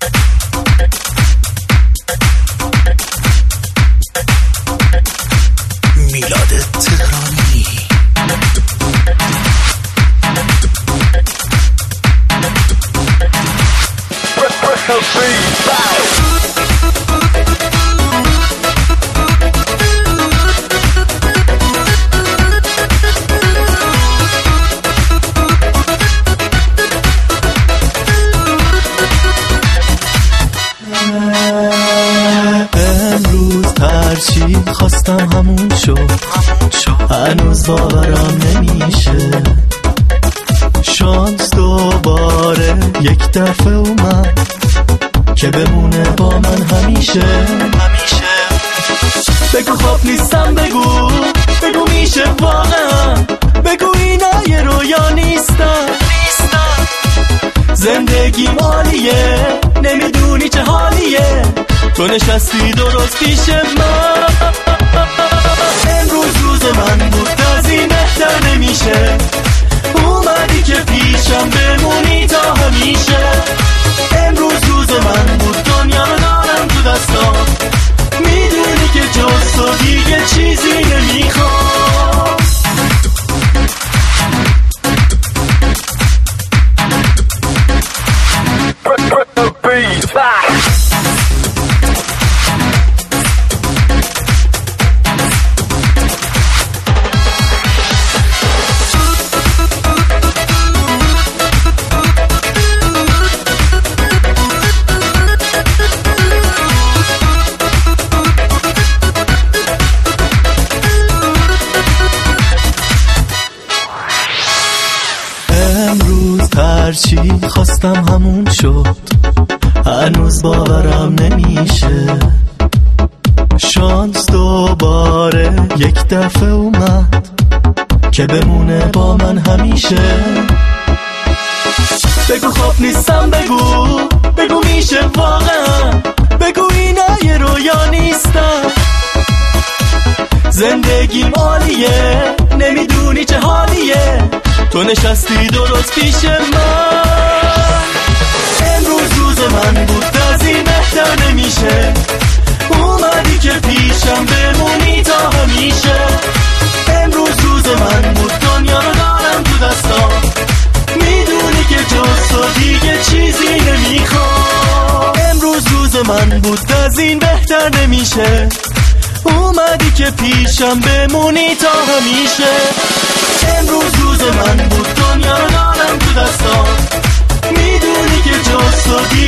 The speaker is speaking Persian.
میلاد تهرانی. امروز هرچی خواستم همون شد، هنوز باورم نمیشه. شانس دوباره یک دفعه اومد که بمونه با من همیشه. بگو خواب نیستم، بگو میشه واقعا، بگو اینا یه رویا نیستم. زندگیم عالیه، نمیدونی چه حالیه، تو نشستی درست پیش من. امروز روز من بود، از این بهتر نمیشه. اومدی که پیشم بمونی تا همیشه. امروز روز من بود، دنیا رو دارم تو دستام، میدونی که جز تو دیگه چیزی نمیخوام. امروز هرچی خواستم همون شد، هنوز باورم نمیشه. شانس دوباره یک دفعه اومد که بمونه با من همیشه. بگو خواب نیستم، بگو میشه واقعا، بگو اینا یه رویا نیستم. زندگیم عالیه، نمیدونی چه حالیه، تو نشستی درست پیش من. امروز روز من بود، از این بهتر نمیشه. اومدی که پیشم بمونی تا همیشه. امروز روز من بود، دنیا رو دارم تو دستام، میدونی که جز تو دیگه چیزی نمیخوام. امروز روز من بود، از این بهتر نمیشه. اومدی که پیشم بمونی تا همیشه. امروز روز من بود، دنیا رو دارم تو دستام، میدونی که جز تو